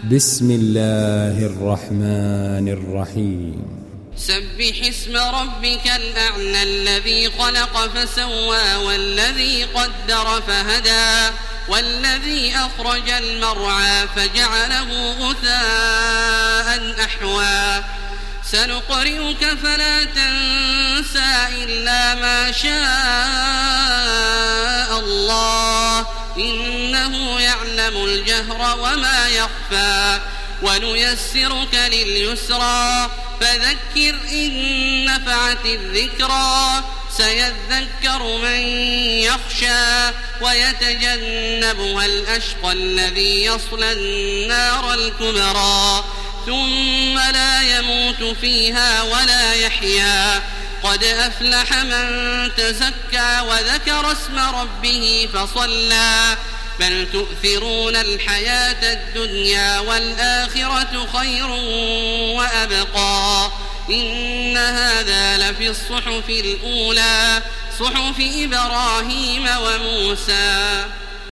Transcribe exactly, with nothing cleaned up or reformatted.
بسم الله الرحمن الرحيم سبح اسم ربك الأعلى الذي خلق فسوى والذي قدر فهدى والذي أخرج المرعى فجعله غثاء أحوى سنقرئك فلا تنسى إلا ما شاء الله إنه يعلم الجهر وما يخفى ونيسرك لليسرى فذكر إن نفعت الذكرى سيذكر من يخشى ويتجنبها الأشقى الذي يصلى النار الكبرى ثم لا يموت فيها ولا يحيا قد أفلح من تزكى وذكر اسم ربه فصلى بل تؤثرون الحياة الدنيا والآخرة خير وأبقى إن هذا لفي الصحف الأولى صحف إبراهيم وموسى.